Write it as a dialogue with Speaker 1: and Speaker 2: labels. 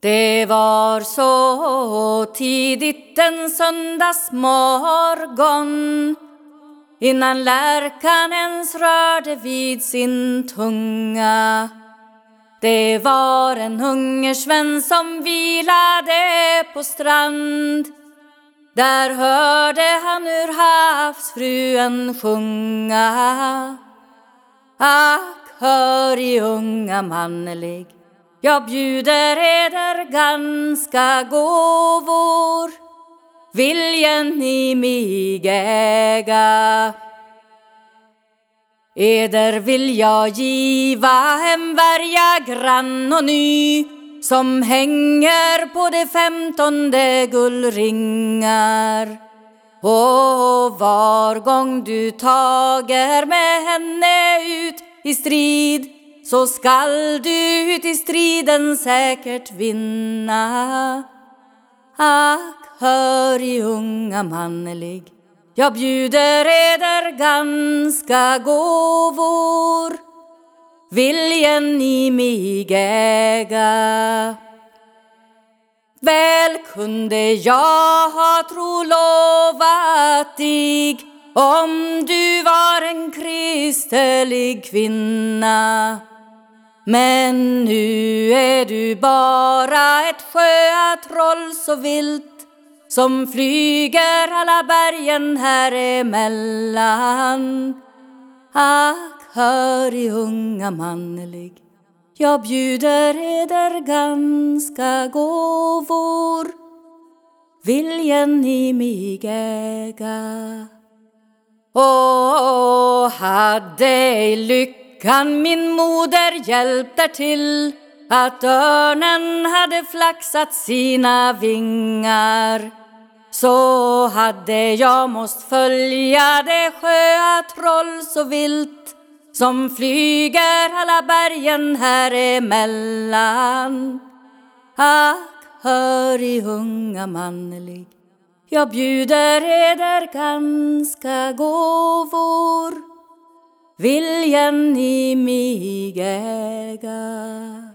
Speaker 1: Det var så tidigt en söndagsmorgon, innan lärkan ens rörde vid sin tunga. Det var en hungersvän som vilade på strand. Där hörde han ur havsfruen sjunga. Ack, hör i unga mannelig, jag bjuder eder ganska gåvor. Viljen ni mig äga? Eder vill jag giva en värja grann och ny, som hänger på de 15 guldringar. Och var gång du tager med henne ut i strid, så skall du ut i striden säkert vinna. Ack, hör i unga mannelig, jag bjuder eder ganska gåvor. Viljen ni mig äga? Väl kunde jag ha trolovat dig, om du var en kristelig kvinna. Men nu är du bara ett sjötroll så vilt, som flyger alla bergen här emellan. Ack, hör i unga mannelig, jag bjuder eder ganska gåvor. Viljen ni mig äga? Och hade i lyckan min moder hjälpt där till, att örnen hade flaxat sina vingar, så hade jag måst följa det sjötroll så vilt, som flyger alla bergen här emellan. Ack, hör i unga mannelig, jag bjuder eder ganska gåvor. Viljen ni mig äga?